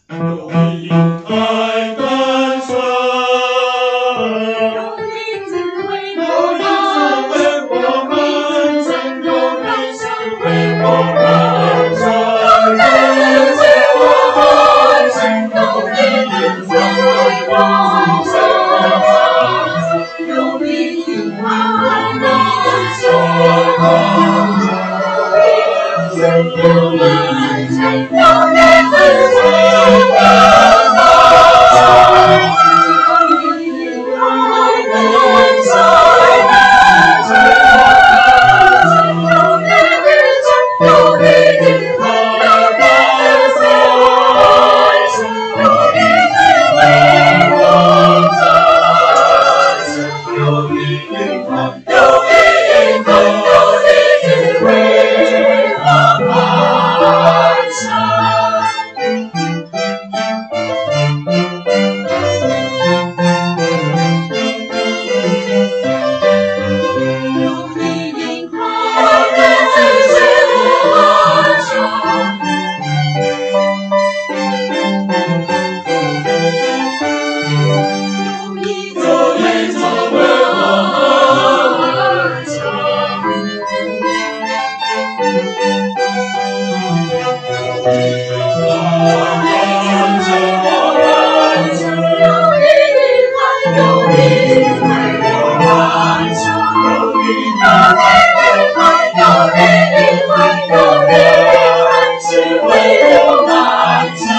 有你爱感伤， 有你滋味我们，真有人生为我们唱，有你滋味我们，真有人生为我唱，有你爱感伤，真有人生有你滋味我们。有你